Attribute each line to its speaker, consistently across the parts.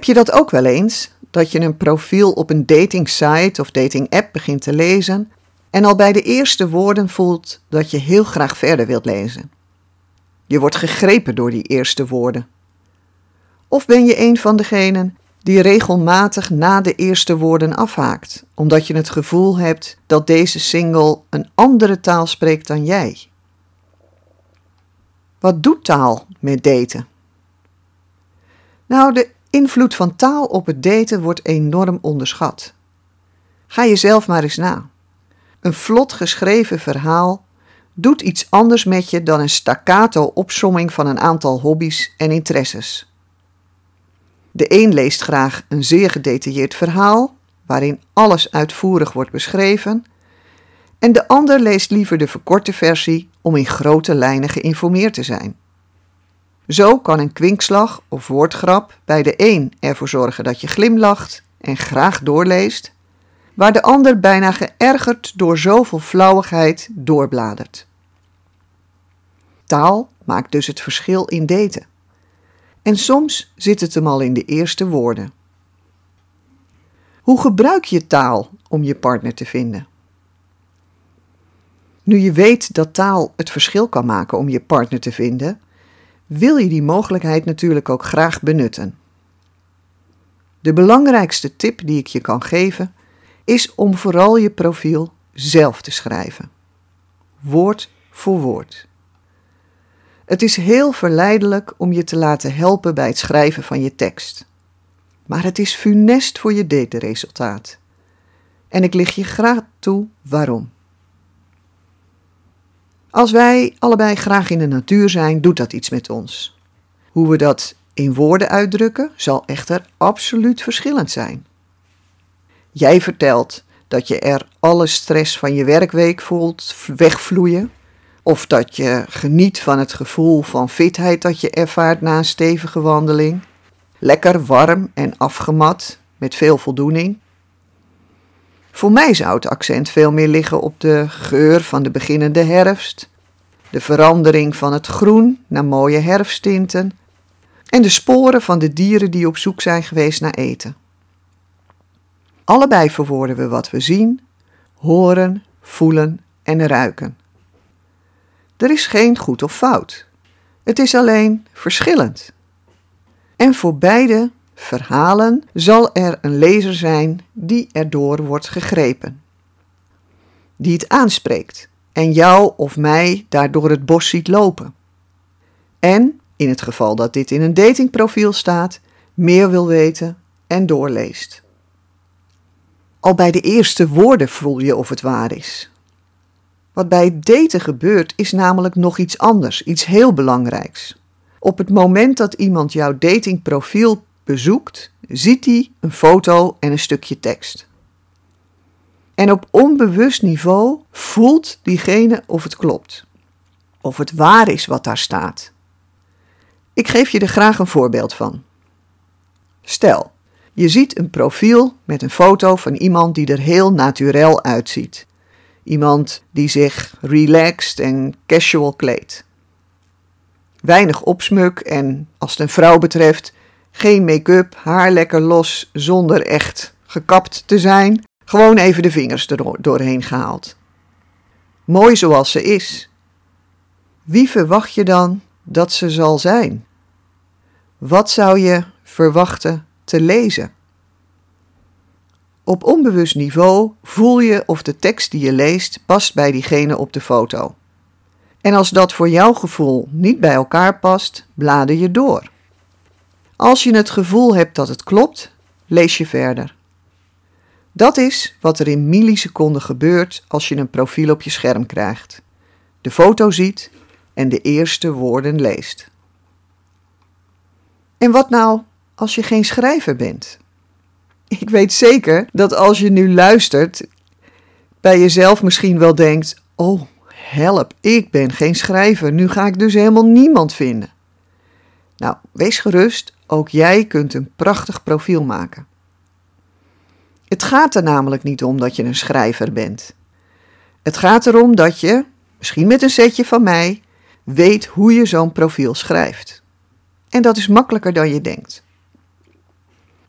Speaker 1: Heb je dat ook wel eens? Dat je een profiel op een datingsite of datingapp begint te lezen en al bij de eerste woorden voelt dat je heel graag verder wilt lezen. Je wordt gegrepen door die eerste woorden. Of ben je een van degenen die regelmatig na de eerste woorden afhaakt, omdat je het gevoel hebt dat deze single een andere taal spreekt dan jij? Wat doet taal met daten? Nou, de invloed van taal op het daten wordt enorm onderschat. Ga jezelf maar eens na. Een vlot geschreven verhaal doet iets anders met je dan een staccato opsomming van een aantal hobby's en interesses. De een leest graag een zeer gedetailleerd verhaal, waarin alles uitvoerig wordt beschreven, en de ander leest liever de verkorte versie om in grote lijnen geïnformeerd te zijn. Zo kan een kwinkslag of woordgrap bij de een ervoor zorgen dat je glimlacht en graag doorleest, waar de ander bijna geërgerd door zoveel flauwigheid doorbladert. Taal maakt dus het verschil in daten. En soms zit het hem al in de eerste woorden. Hoe gebruik je taal om je partner te vinden? Nu je weet dat taal het verschil kan maken om je partner te vinden, wil je die mogelijkheid natuurlijk ook graag benutten. De belangrijkste tip die ik je kan geven is om vooral je profiel zelf te schrijven. Woord voor woord. Het is heel verleidelijk om je te laten helpen bij het schrijven van je tekst. Maar het is funest voor je dateresultaat. En ik lig je graag toe waarom. Als wij allebei graag in de natuur zijn, doet dat iets met ons. Hoe we dat in woorden uitdrukken, zal echter absoluut verschillend zijn. Jij vertelt dat je er alle stress van je werkweek voelt wegvloeien, of dat je geniet van het gevoel van fitheid dat je ervaart na een stevige wandeling. Lekker warm en afgemat, met veel voldoening. Voor mij zou het accent veel meer liggen op de geur van de beginnende herfst, de verandering van het groen naar mooie herfsttinten en de sporen van de dieren die op zoek zijn geweest naar eten. Allebei verwoorden we wat we zien, horen, voelen en ruiken. Er is geen goed of fout. Het is alleen verschillend. En voor beide verhalen zal er een lezer zijn die erdoor wordt gegrepen. Die het aanspreekt en jou of mij daardoor het bos ziet lopen. En, in het geval dat dit in een datingprofiel staat, meer wil weten en doorleest. Al bij de eerste woorden voel je of het waar is. Wat bij het daten gebeurt is namelijk nog iets anders, iets heel belangrijks. Op het moment dat iemand jouw datingprofiel bezoekt, ziet hij een foto en een stukje tekst. En op onbewust niveau voelt diegene of het klopt. Of het waar is wat daar staat. Ik geef je er graag een voorbeeld van. Stel, je ziet een profiel met een foto van iemand die er heel naturel uitziet. Iemand die zich relaxed en casual kleedt. Weinig opsmuk en, als het een vrouw betreft, geen make-up, haar lekker los zonder echt gekapt te zijn. Gewoon even de vingers doorheen gehaald. Mooi zoals ze is. Wie verwacht je dan dat ze zal zijn? Wat zou je verwachten te lezen? Op onbewust niveau voel je of de tekst die je leest past bij diegene op de foto. En als dat voor jouw gevoel niet bij elkaar past, blader je door. Als je het gevoel hebt dat het klopt, lees je verder. Dat is wat er in milliseconden gebeurt als je een profiel op je scherm krijgt. De foto ziet en de eerste woorden leest. En wat nou als je geen schrijver bent? Ik weet zeker dat als je nu luistert, bij jezelf misschien wel denkt, oh help, ik ben geen schrijver, nu ga ik dus helemaal niemand vinden. Nou, wees gerust, ook jij kunt een prachtig profiel maken. Het gaat er namelijk niet om dat je een schrijver bent. Het gaat erom dat je, misschien met een setje van mij, weet hoe je zo'n profiel schrijft. En dat is makkelijker dan je denkt.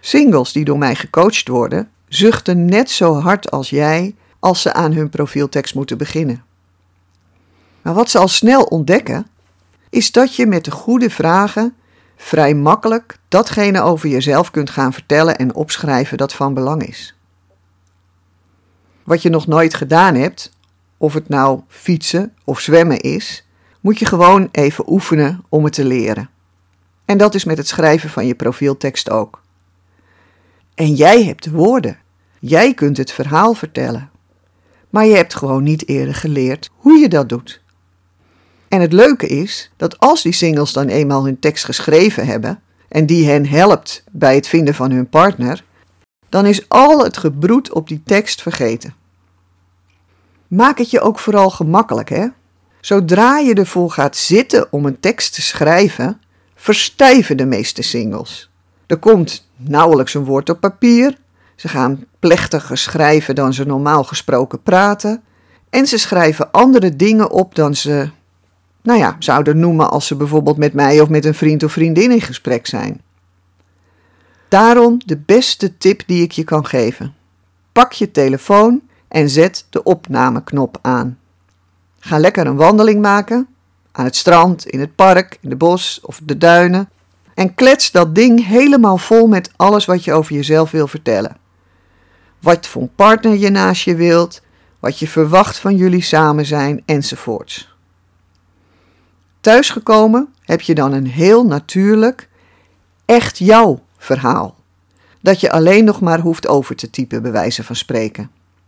Speaker 1: Singles die door mij gecoacht worden, zuchten net zo hard als jij als ze aan hun profieltekst moeten beginnen. Maar wat ze al snel ontdekken, is dat je met de goede vragen vrij makkelijk datgene over jezelf kunt gaan vertellen en opschrijven dat van belang is. Wat je nog nooit gedaan hebt, of het nou fietsen of zwemmen is, moet je gewoon even oefenen om het te leren. En dat is met het schrijven van je profieltekst ook. En jij hebt de woorden. Jij kunt het verhaal vertellen. Maar je hebt gewoon niet eerder geleerd hoe je dat doet. En het leuke is dat als die singles dan eenmaal hun tekst geschreven hebben en die hen helpt bij het vinden van hun partner, dan is al het gebroed op die tekst vergeten. Maak het je ook vooral gemakkelijk, hè? Zodra je ervoor gaat zitten om een tekst te schrijven, verstijven de meeste singles. Er komt nauwelijks een woord op papier, ze gaan plechtiger schrijven dan ze normaal gesproken praten en ze schrijven andere dingen op dan ze, zouden noemen als ze bijvoorbeeld met mij of met een vriend of vriendin in gesprek zijn. Daarom de beste tip die ik je kan geven. Pak je telefoon en zet de opnameknop aan. Ga lekker een wandeling maken, aan het strand, in het park, in de bos of de duinen. En klets dat ding helemaal vol met alles wat je over jezelf wil vertellen. Wat voor partner je naast je wilt, wat je verwacht van jullie samen zijn, enzovoorts. Thuisgekomen heb je dan een heel natuurlijk, echt jouw verhaal. Dat je alleen nog maar hoeft over te typen, bij wijze van spreken.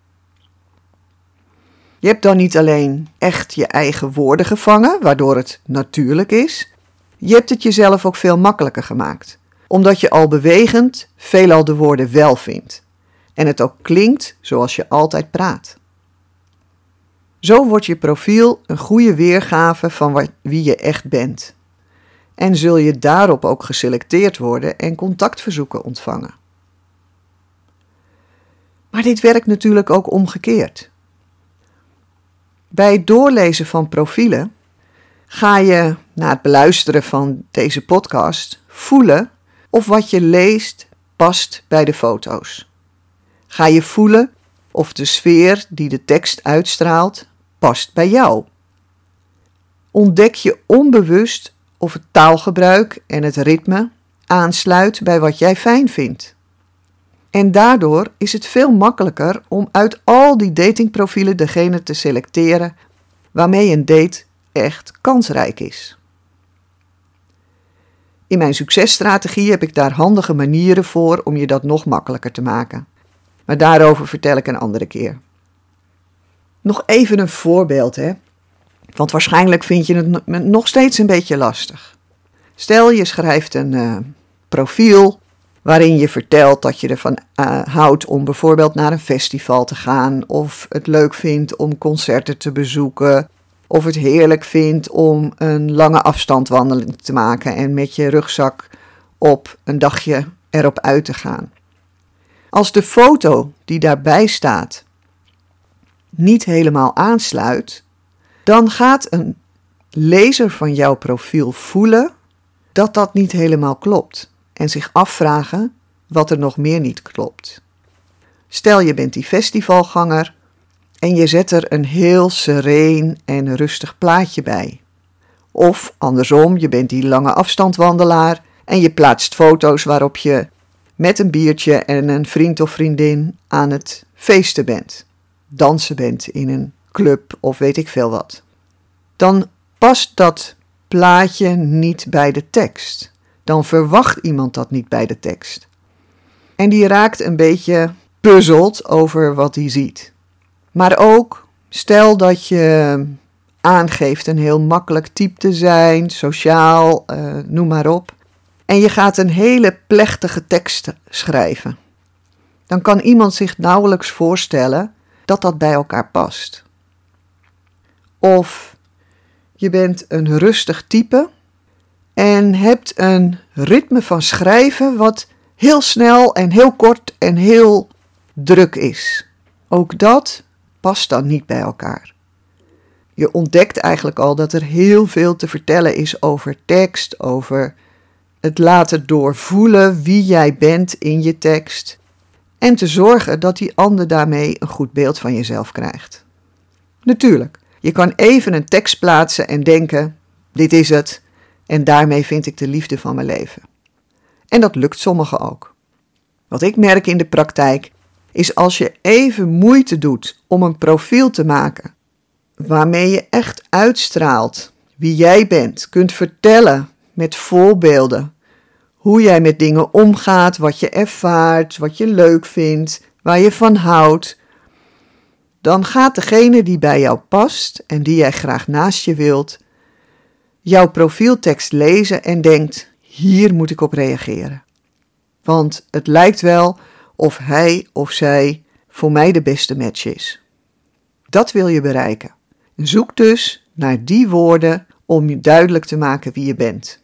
Speaker 1: Je hebt dan niet alleen echt je eigen woorden gevangen, waardoor het natuurlijk is. Je hebt het jezelf ook veel makkelijker gemaakt. Omdat je al bewegend veelal de woorden wel vindt. En het ook klinkt zoals je altijd praat. Zo wordt je profiel een goede weergave van wie je echt bent. En zul je daarop ook geselecteerd worden en contactverzoeken ontvangen. Maar dit werkt natuurlijk ook omgekeerd. Bij het doorlezen van profielen ga je, na het beluisteren van deze podcast, voelen of wat je leest past bij de foto's. Ga je voelen of de sfeer die de tekst uitstraalt past bij jou. Ontdek je onbewust of het taalgebruik en het ritme aansluit bij wat jij fijn vindt. En daardoor is het veel makkelijker om uit al die datingprofielen degene te selecteren waarmee een date echt kansrijk is. In mijn successtrategie heb ik daar handige manieren voor om je dat nog makkelijker te maken. Maar daarover vertel ik een andere keer. Nog even een voorbeeld, hè? Want waarschijnlijk vind je het nog steeds een beetje lastig. Stel je schrijft een profiel waarin je vertelt dat je ervan houdt om bijvoorbeeld naar een festival te gaan, of het leuk vindt om concerten te bezoeken, of het heerlijk vindt om een lange afstandwandeling te maken en met je rugzak op een dagje erop uit te gaan. Als de foto die daarbij staat niet helemaal aansluit, dan gaat een lezer van jouw profiel voelen dat dat niet helemaal klopt en zich afvragen wat er nog meer niet klopt. Stel je bent die festivalganger en je zet er een heel sereen en rustig plaatje bij. Of andersom, je bent die lange afstandwandelaar en je plaatst foto's waarop je met een biertje en een vriend of vriendin aan het feesten bent. Dansen bent in een club of weet ik veel wat. Dan past dat plaatje niet bij de tekst. Dan verwacht iemand dat niet bij de tekst. En die raakt een beetje puzzeld over wat hij ziet. Maar ook, stel dat je aangeeft een heel makkelijk type te zijn, sociaal, noem maar op. En je gaat een hele plechtige tekst schrijven. Dan kan iemand zich nauwelijks voorstellen dat dat bij elkaar past. Of je bent een rustig type en hebt een ritme van schrijven wat heel snel en heel kort en heel druk is. Ook dat past dan niet bij elkaar. Je ontdekt eigenlijk al dat er heel veel te vertellen is over tekst, over het laten doorvoelen wie jij bent in je tekst en te zorgen dat die ander daarmee een goed beeld van jezelf krijgt. Natuurlijk, je kan even een tekst plaatsen en denken, dit is het en daarmee vind ik de liefde van mijn leven. En dat lukt sommigen ook. Wat ik merk in de praktijk is als je even moeite doet om een profiel te maken waarmee je echt uitstraalt wie jij bent, kunt vertellen met voorbeelden hoe jij met dingen omgaat, wat je ervaart, wat je leuk vindt, waar je van houdt, dan gaat degene die bij jou past en die jij graag naast je wilt, jouw profieltekst lezen en denkt, hier moet ik op reageren. Want het lijkt wel of hij of zij voor mij de beste match is. Dat wil je bereiken. Zoek dus naar die woorden om je duidelijk te maken wie je bent.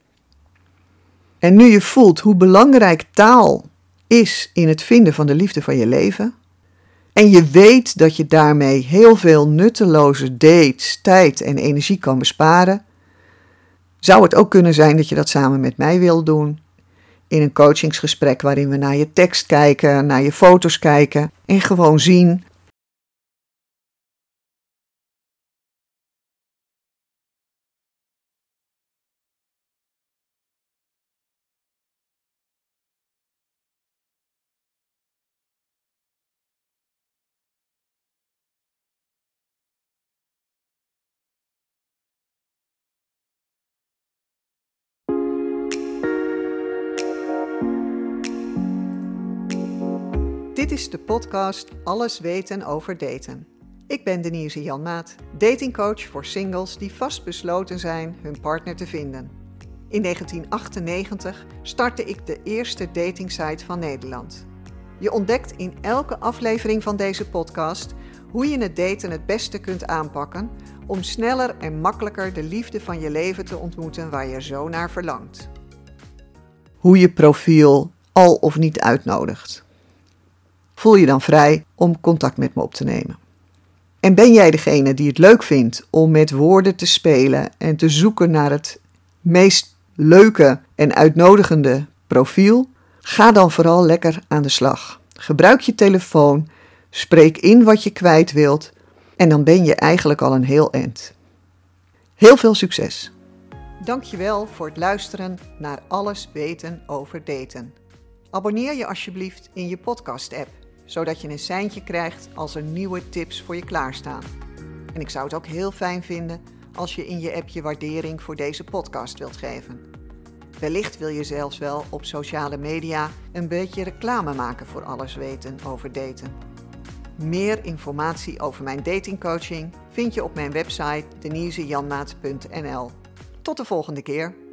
Speaker 1: En nu je voelt hoe belangrijk taal is in het vinden van de liefde van je leven, en je weet dat je daarmee heel veel nutteloze dates, tijd en energie kan besparen, zou het ook kunnen zijn dat je dat samen met mij wil doen, in een coachingsgesprek waarin we naar je tekst kijken, naar je foto's kijken en gewoon zien Dit is de podcast Alles weten over daten. Ik ben Denise Janmaat, datingcoach voor singles die vastbesloten zijn hun partner te vinden. In 1998 startte ik de eerste datingsite van Nederland. Je ontdekt in elke aflevering van deze podcast hoe je het daten het beste kunt aanpakken om sneller en makkelijker de liefde van je leven te ontmoeten waar je zo naar verlangt. Hoe je profiel al of niet uitnodigt. Voel je dan vrij om contact met me op te nemen. En ben jij degene die het leuk vindt om met woorden te spelen en te zoeken naar het meest leuke en uitnodigende profiel? Ga dan vooral lekker aan de slag. Gebruik je telefoon, spreek in wat je kwijt wilt en dan ben je eigenlijk al een heel eind. Heel veel succes! Dankjewel voor het luisteren naar Alles weten over daten. Abonneer je alsjeblieft in je podcast-app, zodat je een seintje krijgt als er nieuwe tips voor je klaarstaan. En ik zou het ook heel fijn vinden als je in je app je waardering voor deze podcast wilt geven. Wellicht wil je zelfs wel op sociale media een beetje reclame maken voor Alles weten over daten. Meer informatie over mijn datingcoaching vind je op mijn website denisejanmaat.nl. Tot de volgende keer!